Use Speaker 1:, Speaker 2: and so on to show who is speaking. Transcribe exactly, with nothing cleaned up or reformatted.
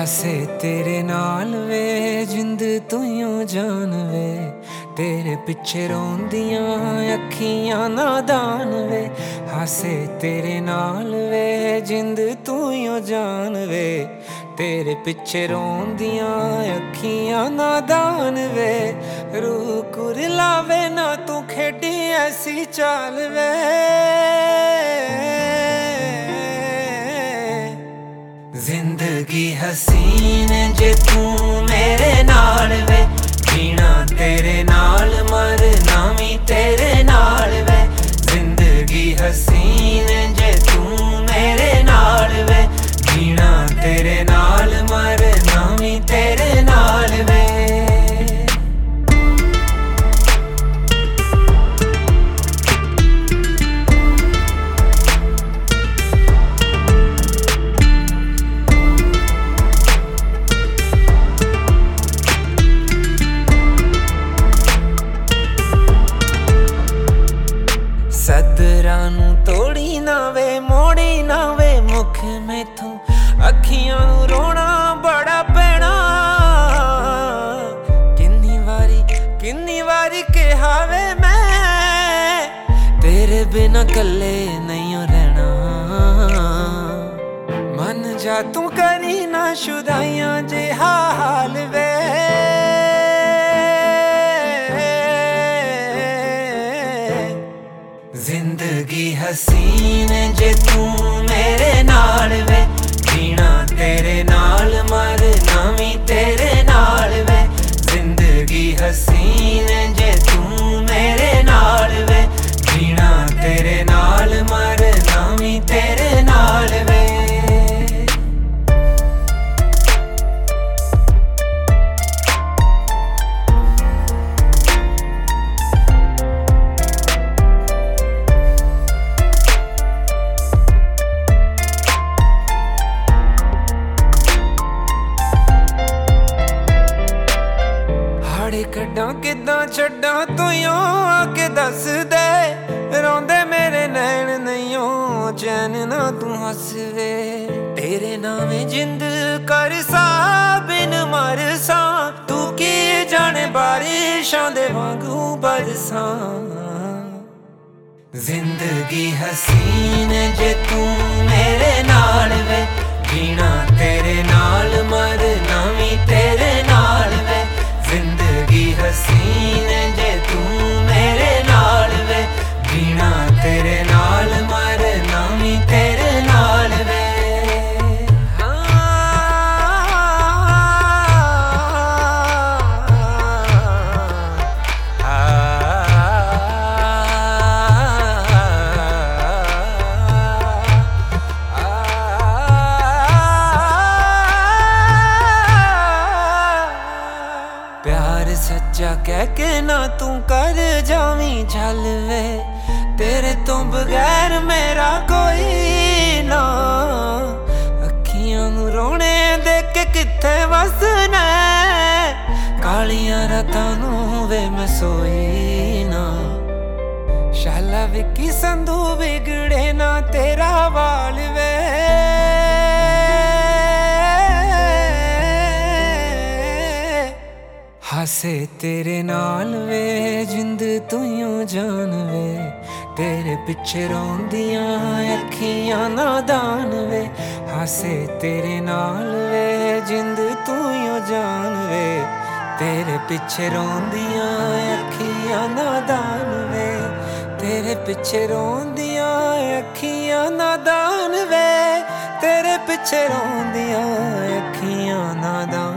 Speaker 1: हासे तेरे नाल वे जिंद तूं जान वे, तेरे पिछे रोंदियां अखियां नादान वे। हासे तेरे नाल वे जिंद तूं जान वे, तेरे पिछे रोंदियां अखियां नादान वे। रूह कुरलावे ना तू खेडी ऐसी चाल वे, जिंदगी हसीन जे तू मेरे नाल वे। जीना तेरे नाल मरना भी तेरे नाल वे। जिंदगी हसीन जे तू मेरे नाल वे। जीना तेरे नाल मरना भी तेरे नाल वे। सदरा नू तोड़ी ना वे मोड़ी ना वे मुख मैथों, अखियां नू रोना बड़ा पैना। किन्नी वारी किन्नी वारी कहा वे मैं, तेरे बिना कल्ले नहीं रहना। मन जा तू करी ना शुदाइयां जे हाल वे। जिंदगी हसीन जे तू मेरे नाल वे। जीना तेरे नाल मरना भी तेरे नाल वे। जिंदगी हसीन जे तू मेरे नाल वे। जीना तेरे नाल मरना भी तेरे नाल वे। कड्डां किदां छड्डां तू यों आके दस दे। रोंदे मेरे नैन नहीं चैन ना तू हस वे। तेरे नावे जिंद कर सा बिन मर सा, तू की जाने बारिशां दे वांगू बरसां। जिंदगी हसीन जे तू मेरे नाल वे। जीना तेरे नाल मरना भी तेरे नाल वे। जिंदगी हसीन जे तू मेरे नाल वे। जीना तेरे नाल मरना भी तेरे नाल वे। प्यार सच्चा कह के ना तू कर जावी झल वे। तेरे तो बगैर मेरा कोई ना। अखियां नू रोने देख के किथे वसना। कालियां रातां नू वे मैं सोई ना। शाला विकी संधू बिगड़े ना तेरा वाल वे। हासे तेरे नाल वे जिंद तूं जान वे, तेरे पिछे रोंदियां अखियां नादान वे। हासे तेरे नाल वे जिंद तूं जान वे, तेरे पिछे रोंदियां अखियां नादान वे। तेरे पिछे रोंदियां अखियां नादान वे। तेरे पिछे रोंदियां अखियां नादान।